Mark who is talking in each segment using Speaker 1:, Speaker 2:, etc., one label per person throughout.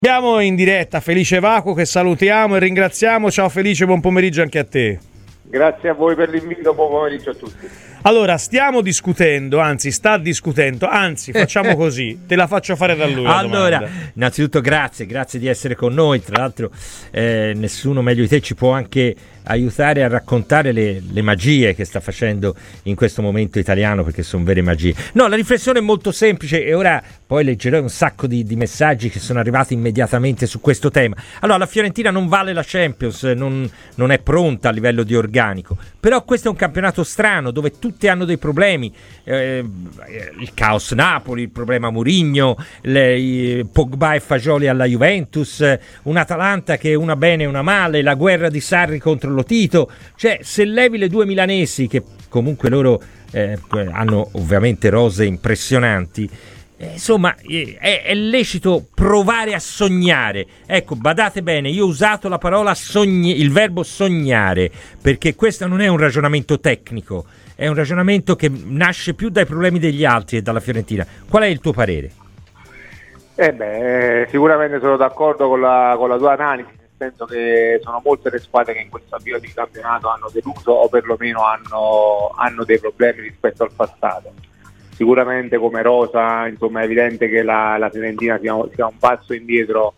Speaker 1: Siamo in diretta, Felice Vacuo, che salutiamo e ringraziamo. Ciao Felice, buon pomeriggio anche a te.
Speaker 2: Grazie a voi per l'invito, buon pomeriggio a tutti.
Speaker 1: Allora, stiamo discutendo, anzi facciamo così, te la faccio fare da lui.
Speaker 3: Allora, innanzitutto grazie di essere con noi, tra l'altro nessuno meglio di te ci può anche aiutare a raccontare le magie che sta facendo in questo momento italiano, perché sono vere magie. No, la riflessione è molto semplice e ora poi leggerò un sacco di messaggi che sono arrivati immediatamente su questo tema. Allora, la Fiorentina non vale la Champions, non è pronta a livello di organico, però questo è un campionato strano dove tutti hanno dei problemi, il caos Napoli, il problema Mourinho, Pogba e Fagioli alla Juventus, un Atalanta che è una bene e una male, la guerra di Sarri contro lo Tito. Cioè, se levi le due milanesi, che comunque loro hanno ovviamente rose impressionanti, insomma è lecito provare a sognare. Ecco, badate bene, io ho usato la parola il verbo sognare, perché questo non è un ragionamento tecnico, è un ragionamento che nasce più dai problemi degli altri e dalla Fiorentina. Qual è il tuo parere?
Speaker 2: Sicuramente sono d'accordo con la tua analisi, nel senso che sono molte le squadre che in questo avvio di campionato hanno deluso o perlomeno hanno dei problemi rispetto al passato. Sicuramente come rosa, insomma, è evidente che la Fiorentina sia un passo indietro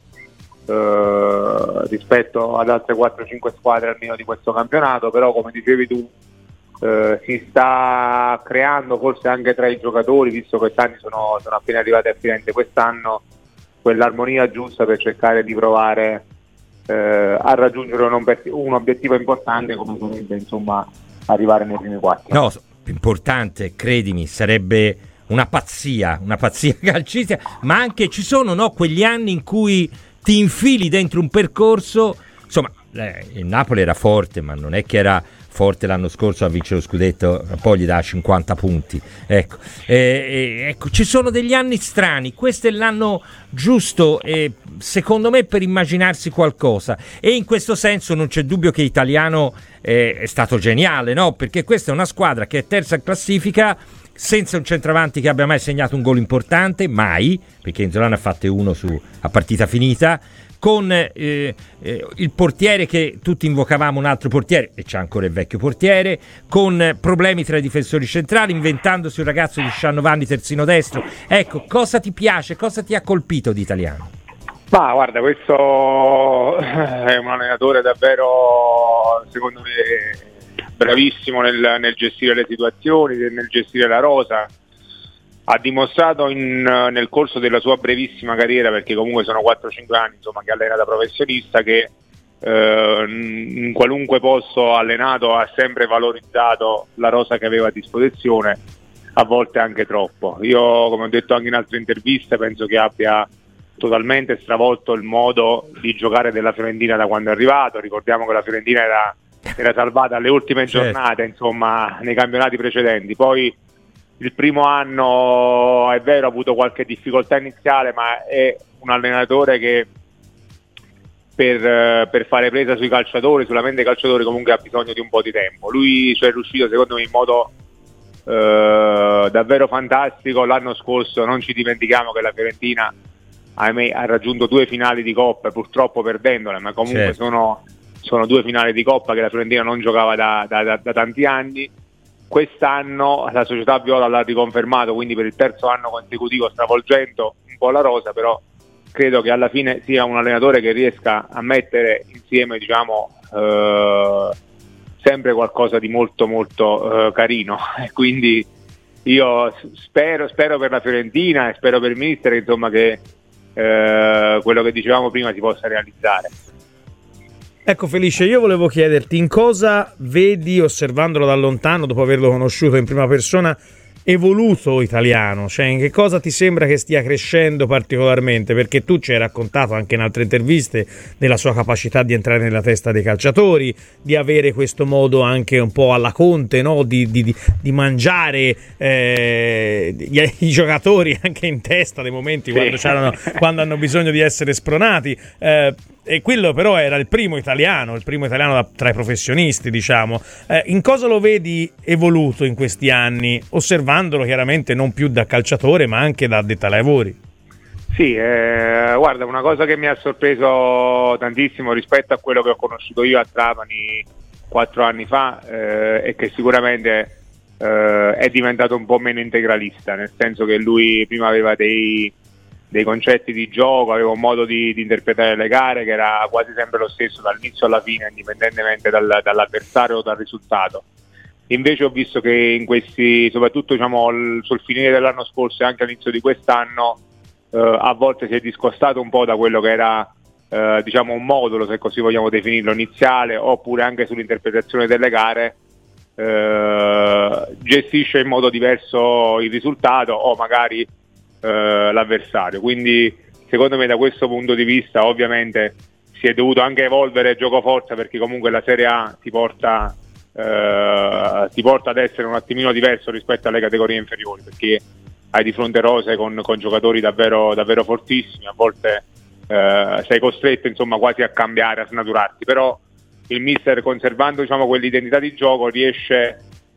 Speaker 2: rispetto ad altre 4-5 squadre almeno di questo campionato, però come dicevi tu si sta creando forse anche tra i giocatori, visto che quest'anno sono appena arrivati a Firenze, quest'anno quell'armonia giusta per cercare di provare a raggiungere un obiettivo importante come sarebbe, insomma, arrivare nei primi quattro.
Speaker 3: No, importante, credimi, sarebbe una pazzia calcistica, ma anche ci sono quegli anni in cui ti infili dentro un percorso. Insomma, il Napoli era forte, ma non è che era forte l'anno scorso a vincere lo scudetto, poi gli dà 50 punti. Ecco, ci sono degli anni strani, questo è l'anno giusto secondo me per immaginarsi qualcosa, e in questo senso non c'è dubbio che Italiano è stato geniale, no? Perché questa è una squadra che è terza in classifica, senza un centravanti che abbia mai segnato un gol importante, mai, perché Inzolano ne ha fatte uno a partita finita, con il portiere che tutti invocavamo, un altro portiere, e c'è ancora il vecchio portiere, con problemi tra i difensori centrali, inventandosi un ragazzo di 19 anni terzino destro. Ecco, cosa ti piace, cosa ti ha colpito di Italiano?
Speaker 2: Ma guarda, questo è un allenatore davvero, secondo me, bravissimo nel gestire le situazioni, nel gestire la rosa. Ha dimostrato nel corso della sua brevissima carriera, perché comunque sono 4-5 anni, insomma, che allena da professionista, che in qualunque posto allenato ha sempre valorizzato la rosa che aveva a disposizione, a volte anche troppo. Io, come ho detto anche in altre interviste, penso che abbia totalmente stravolto il modo di giocare della Fiorentina da quando è arrivato. Ricordiamo che la Fiorentina era salvata alle ultime giornate, insomma, nei campionati precedenti. Poi il primo anno, è vero, ha avuto qualche difficoltà iniziale, ma è un allenatore che per fare presa sui calciatori, sulla mente dei calciatori, comunque ha bisogno di un po' di tempo. Lui ci è riuscito, secondo me, in modo davvero fantastico. L'anno scorso non ci dimentichiamo che la Fiorentina, ahimè, ha raggiunto 2 finali di Coppa, purtroppo perdendole, ma comunque sono 2 finali di Coppa che la Fiorentina non giocava da tanti anni. Quest'anno la società viola l'ha riconfermato, quindi per il terzo anno consecutivo, stravolgendo un po' la rosa, però credo che alla fine sia un allenatore che riesca a mettere insieme, diciamo, sempre qualcosa di molto molto carino, e quindi io spero per la Fiorentina e spero per il mister, insomma, che quello che dicevamo prima si possa realizzare.
Speaker 1: Ecco Felice, io volevo chiederti in cosa vedi, osservandolo da lontano, dopo averlo conosciuto in prima persona, evoluto Italiano, cioè in che cosa ti sembra che stia crescendo particolarmente, perché tu ci hai raccontato anche in altre interviste della sua capacità di entrare nella testa dei calciatori, di avere questo modo anche un po' alla Conte, no? di mangiare i giocatori anche in testa dei momenti quando hanno bisogno di essere spronati, e quello però era il primo italiano tra i professionisti, diciamo. In cosa lo vedi evoluto in questi anni, osservandolo chiaramente non più da calciatore ma anche da addetto ai lavori?
Speaker 2: Sì, guarda, una cosa che mi ha sorpreso tantissimo rispetto a quello che ho conosciuto io a Trapani 4 anni fa è che sicuramente è diventato un po' meno integralista, nel senso che lui prima aveva dei concetti di gioco, aveva un modo di interpretare le gare che era quasi sempre lo stesso dall'inizio alla fine, indipendentemente dall'avversario o dal risultato. Invece ho visto che in questi, soprattutto sul finire dell'anno scorso e anche all'inizio di quest'anno, a volte si è discostato un po' da quello che era un modulo, se così vogliamo definirlo, iniziale, oppure anche sull'interpretazione delle gare. Gestisce in modo diverso il risultato o magari l'avversario, quindi secondo me da questo punto di vista ovviamente si è dovuto anche evolvere gioco forza, perché comunque la Serie A ti porta ad essere un attimino diverso rispetto alle categorie inferiori, perché hai di fronte rose con giocatori davvero, davvero fortissimi, a volte sei costretto insomma quasi a cambiare, a snaturarti, però il mister, conservando quell'identità di gioco, riesce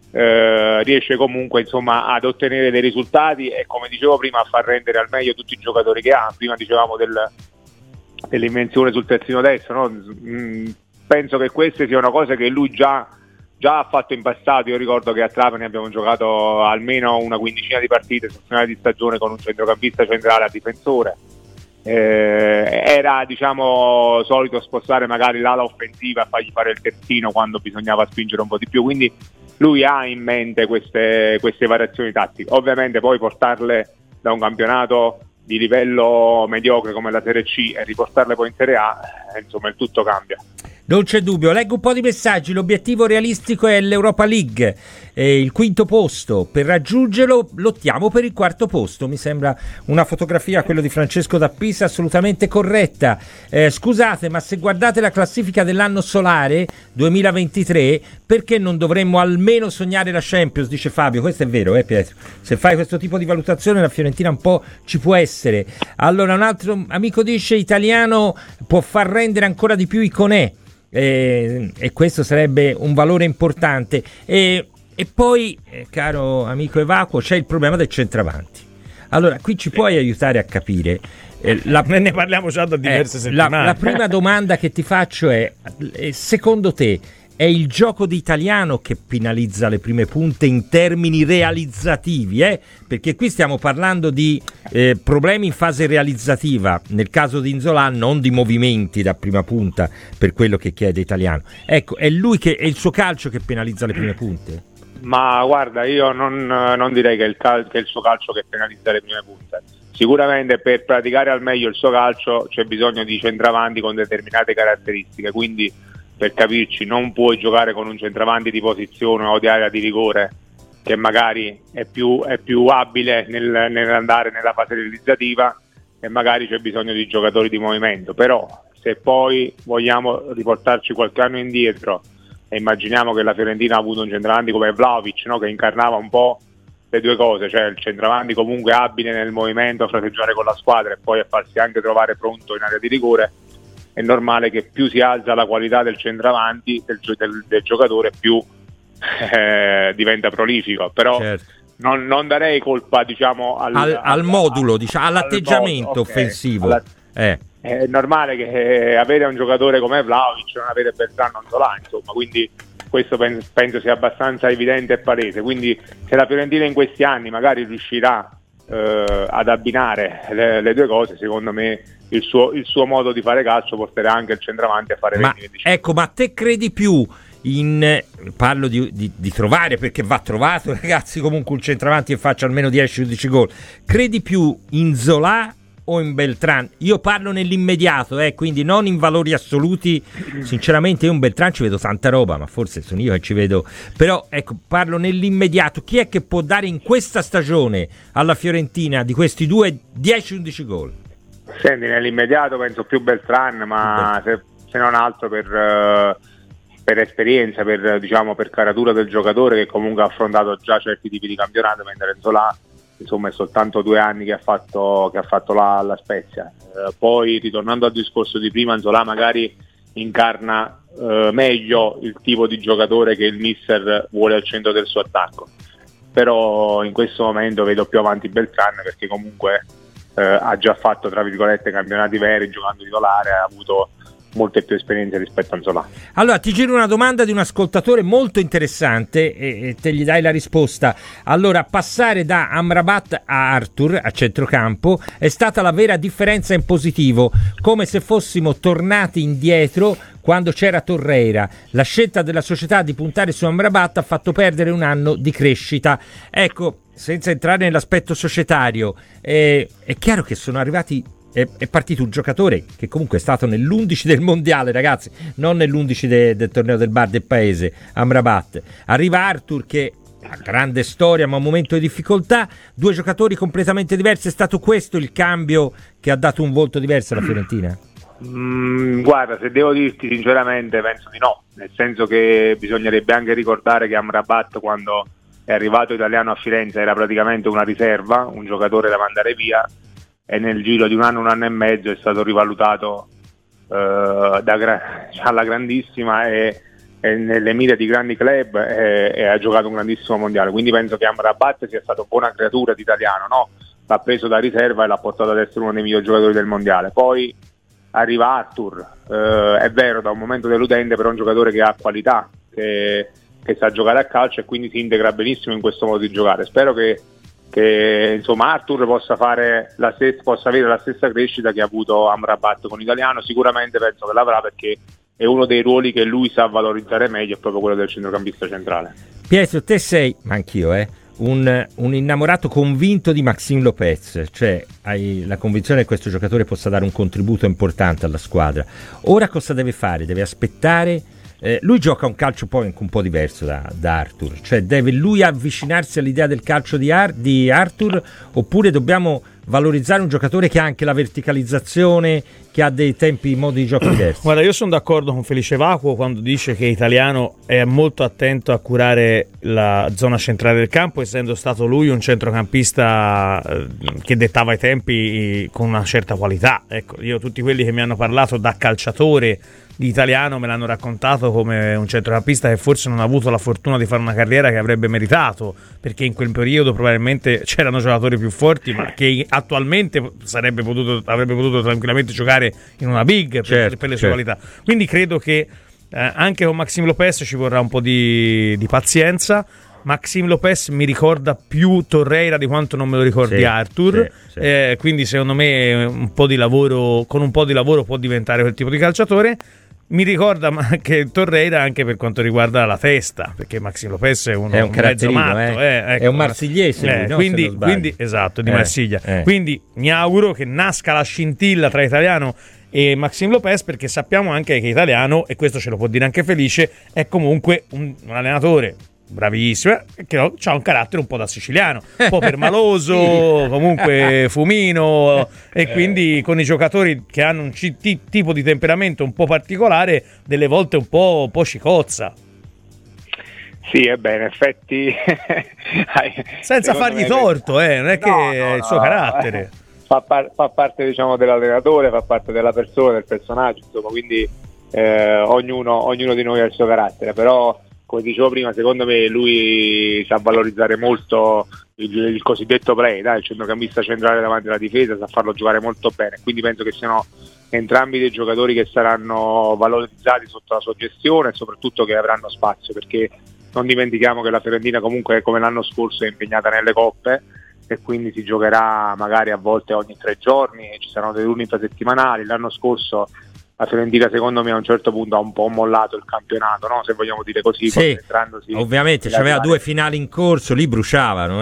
Speaker 2: comunque insomma ad ottenere dei risultati e, come dicevo prima, a far rendere al meglio tutti i giocatori che ha. Prima dicevamo dell'invenzione sul terzino destro, no? Penso che queste siano cose che lui già ha fatto in passato. Io ricordo che a Trapani abbiamo giocato almeno una quindicina di partite sul finale di stagione con un centrocampista centrale a difensore. Era solito spostare magari l'ala offensiva a fargli fare il terzino quando bisognava spingere un po' di più, quindi lui ha in mente queste variazioni tattiche. Ovviamente poi portarle da un campionato di livello mediocre come la Serie C e riportarle poi in Serie A, insomma il tutto cambia.
Speaker 3: Non c'è dubbio. Leggo un po' di messaggi. L'obiettivo realistico è l'Europa League, il quinto posto. Per raggiungerlo lottiamo per il quarto posto. Mi sembra una fotografia, quello di Francesco da Pisa, assolutamente corretta. Scusate, ma se guardate la classifica dell'anno solare 2023, perché non dovremmo almeno sognare la Champions, dice Fabio. Questo è vero, Pietro? Se fai questo tipo di valutazione la Fiorentina un po' ci può essere. Allora un altro amico dice: Italiano può far rendere ancora di più Iconè. E questo sarebbe un valore importante. E poi, caro amico Evacuo, c'è il problema del centravanti. Allora, qui ci puoi aiutare a capire?
Speaker 1: Ne parliamo già da diverse settimane.
Speaker 3: La prima domanda che ti faccio è: secondo te è il gioco di Italiano che penalizza le prime punte in termini realizzativi? Perché qui stiamo parlando di problemi in fase realizzativa, nel caso di Nzola non di movimenti da prima punta, per quello che chiede Italiano. Ecco, è lui che è il suo calcio che penalizza le prime punte?
Speaker 2: Ma guarda, io non direi che è il suo calcio che penalizza le prime punte. Sicuramente per praticare al meglio il suo calcio c'è bisogno di centravanti con determinate caratteristiche, quindi per capirci non puoi giocare con un centravanti di posizione o di area di rigore che magari è più abile nell'andare nella fase realizzativa, e magari c'è bisogno di giocatori di movimento. Però se poi vogliamo riportarci qualche anno indietro e immaginiamo che la Fiorentina ha avuto un centravanti come Vlahovic, no? Che incarnava un po' le due cose, cioè il centravanti comunque abile nel movimento, a fronteggiare con la squadra e poi a farsi anche trovare pronto in area di rigore, è normale che più si alza la qualità del centravanti del giocatore, più diventa prolifico. Però certo, non darei colpa
Speaker 3: al modulo, all'atteggiamento offensivo.
Speaker 2: È normale che avere un giocatore come Vlahovic non avere Bertrand Nzola, insomma, quindi questo penso sia abbastanza evidente e palese. Quindi se la Fiorentina in questi anni magari riuscirà ad abbinare le due cose, secondo me il suo modo di fare calcio porterà anche il centravanti a fare 20-25.
Speaker 3: Ecco, ma te credi più parlo di trovare, perché va trovato, ragazzi, comunque un centravanti che faccia almeno 10-11 gol, credi più in Nzola o in Beltrán? Io parlo nell'immediato, quindi non in valori assoluti. Sinceramente io in Beltrán ci vedo tanta roba, ma forse sono io che ci vedo, però ecco, parlo nell'immediato. Chi è che può dare in questa stagione alla Fiorentina di questi due 10-11 gol?
Speaker 2: Senti, nell'immediato penso più Beltrán, ma se non altro per esperienza, per caratura del giocatore, che comunque ha affrontato già certi tipi di campionato, mentre Nzola insomma è soltanto 2 anni che ha fatto la Spezia. Poi, ritornando al discorso di prima, Nzola magari incarna meglio il tipo di giocatore che il mister vuole al centro del suo attacco, però in questo momento vedo più avanti Beltrán, perché comunque ha già fatto tra virgolette campionati veri giocando titolare, ha avuto molte più esperienze rispetto a Nzola.
Speaker 3: Allora ti giro una domanda di un ascoltatore molto interessante e te gli dai la risposta. Allora, passare da Amrabat a Arthur a centrocampo è stata la vera differenza in positivo, come se fossimo tornati indietro quando c'era Torreira. La scelta della società di puntare su Amrabat ha fatto perdere un anno di crescita. Ecco, senza entrare nell'aspetto societario, è chiaro che sono arrivati. È partito un giocatore che comunque è stato nell'11 del mondiale, ragazzi, non nell'11 del torneo del bar del paese, Amrabat. Arriva Arthur che ha grande storia ma un momento di difficoltà, due giocatori completamente diversi. È stato questo il cambio che ha dato un volto diverso alla Fiorentina?
Speaker 2: Guarda, se devo dirti sinceramente penso di no, nel senso che bisognerebbe anche ricordare che Amrabat, quando è arrivato italiano a Firenze, era praticamente una riserva, un giocatore da mandare via, e nel giro di un anno e mezzo è stato rivalutato alla grandissima e nelle mire di grandi club e ha giocato un grandissimo mondiale. Quindi penso che Amrabat sia stato buona creatura di italiano, no? L'ha preso da riserva e l'ha portato ad essere uno dei migliori giocatori del mondiale. Poi arriva Arthur, è vero, da un momento deludente, però è un giocatore che ha qualità, che sa giocare a calcio e quindi si integra benissimo in questo modo di giocare. Spero che insomma Arthur possa avere la stessa crescita che ha avuto Amrabat con Italiano. Sicuramente penso che l'avrà, perché è uno dei ruoli che lui sa valorizzare meglio, è proprio quello del centrocampista centrale.
Speaker 3: Pietro, te sei, ma anch'io, un innamorato convinto di Maxime Lopez, cioè hai la convinzione che questo giocatore possa dare un contributo importante alla squadra. Ora cosa deve fare? Deve aspettare? Lui gioca un calcio poi anche un po' diverso da Arthur, cioè deve lui avvicinarsi all'idea del calcio di Arthur, oppure dobbiamo valorizzare un giocatore che ha anche la verticalizzazione, che ha dei tempi, modi di gioco diversi? Guarda,
Speaker 1: io sono d'accordo con Felice Vacuo quando dice che Italiano è molto attento a curare la zona centrale del campo, essendo stato lui un centrocampista che dettava i tempi con una certa qualità. Ecco, io tutti quelli che mi hanno parlato da calciatore di Italiano me l'hanno raccontato come un centrocampista che forse non ha avuto la fortuna di fare una carriera che avrebbe meritato, perché in quel periodo probabilmente c'erano giocatori più forti, ma che attualmente avrebbe potuto tranquillamente giocare in una big per le sue qualità. Quindi credo che anche con Maxime Lopez ci vorrà un po' di pazienza. Maxime Lopez mi ricorda più Torreira di quanto non me lo ricordi Arthur, quindi secondo me con un po' di lavoro può diventare quel tipo di calciatore. Mi ricorda anche Torreira anche per quanto riguarda la testa, perché Maxime Lopez è un mezzo matto, ecco,
Speaker 3: è un marsigliese,
Speaker 1: quindi esatto, di Marsiglia. Quindi mi auguro che nasca la scintilla tra Italiano e Maxime Lopez, perché sappiamo anche che Italiano, e questo ce lo può dire anche Felice, è comunque un allenatore bravissimo, che ha un carattere un po' da siciliano, un po' permaloso, comunque fumino, e quindi con i giocatori che hanno un tipo di temperamento un po' particolare, delle volte un po' scicozza.
Speaker 2: Sì, in effetti
Speaker 1: senza fargli torto, non è che è il suo carattere.
Speaker 2: Fa parte, diciamo, dell'allenatore, fa parte della persona, del personaggio, insomma, quindi ognuno di noi ha il suo carattere, però come dicevo prima, secondo me lui sa valorizzare molto il cosiddetto play, il centrocampista centrale davanti alla difesa, sa farlo giocare molto bene, quindi penso che siano entrambi dei giocatori che saranno valorizzati sotto la sua gestione e soprattutto che avranno spazio, perché non dimentichiamo che la Fiorentina comunque, come l'anno scorso, è impegnata nelle coppe e quindi si giocherà magari a volte ogni 3 giorni, ci saranno dei turni infrasettimanali. L'anno scorso la Fiorentina, secondo me, a un certo punto ha un po' mollato il campionato, no? Se vogliamo dire così, concentrandosi.
Speaker 3: Ovviamente c'aveva 2 finali in corso, lì bruciavano,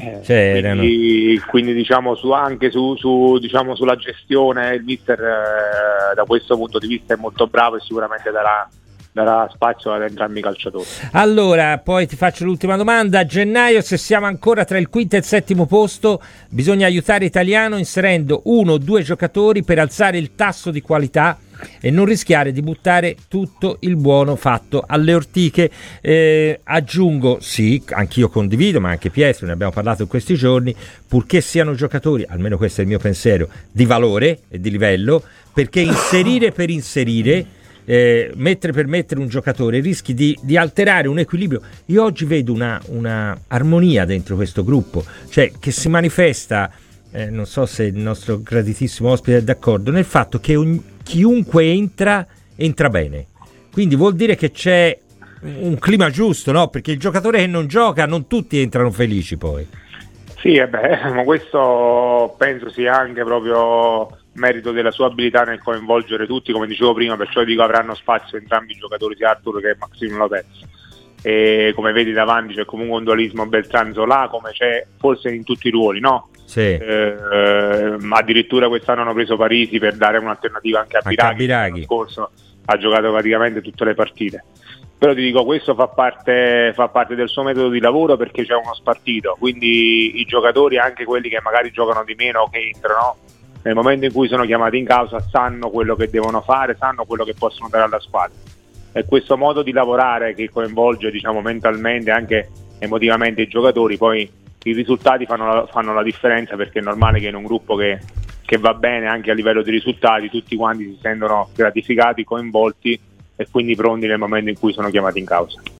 Speaker 2: quindi diciamo anche diciamo sulla gestione il mister da questo punto di vista è molto bravo e sicuramente darà spazio ad entrambi i calciatori.
Speaker 3: Allora, poi ti faccio l'ultima domanda. A gennaio, se siamo ancora tra il quinto e il settimo posto, bisogna aiutare Italiano inserendo 1 o 2 giocatori per alzare il tasso di qualità e non rischiare di buttare tutto il buono fatto alle ortiche. Aggiungo, sì, anch'io condivido, ma anche Pietro, ne abbiamo parlato in questi giorni, purché siano giocatori, almeno questo è il mio pensiero, di valore e di livello, perché inserire per inserire, mettere per mettere un giocatore rischi di alterare un equilibrio. Io oggi vedo una armonia dentro questo gruppo, cioè che si manifesta non so se il nostro graditissimo ospite è d'accordo, nel fatto che chiunque entra bene, quindi vuol dire che c'è un clima giusto, no? Perché il giocatore che non gioca, non tutti entrano felici poi.
Speaker 2: Sì, ma questo penso sia anche proprio merito della sua abilità nel coinvolgere tutti, come dicevo prima, perciò dico avranno spazio entrambi i giocatori, sia Arthur che Maximo Lopez. E come vedi davanti c'è comunque un dualismo Beltran-Zola, come c'è forse in tutti i ruoli, no?
Speaker 3: Sì.
Speaker 2: Addirittura quest'anno hanno preso Parisi per dare un'alternativa anche a Biraghi. L'anno scorso ha giocato praticamente tutte le partite. Però ti dico, questo fa parte del suo metodo di lavoro, perché c'è uno spartito, quindi i giocatori, anche quelli che magari giocano di meno, che entrano, nel momento in cui sono chiamati in causa sanno quello che devono fare, sanno quello che possono dare alla squadra. E questo modo di lavorare che coinvolge, diciamo, mentalmente e anche emotivamente i giocatori, poi i risultati fanno la differenza, perché è normale che in un gruppo che va bene anche a livello di risultati tutti quanti si sentono gratificati, coinvolti e quindi pronti nel momento in cui sono chiamati in causa.